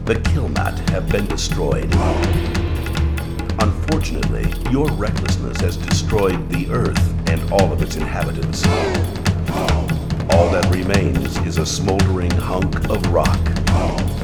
The Kilmat have been destroyed. Unfortunately, your recklessness has destroyed the Earth and all of its inhabitants. All that remains is a smoldering hunk of rock.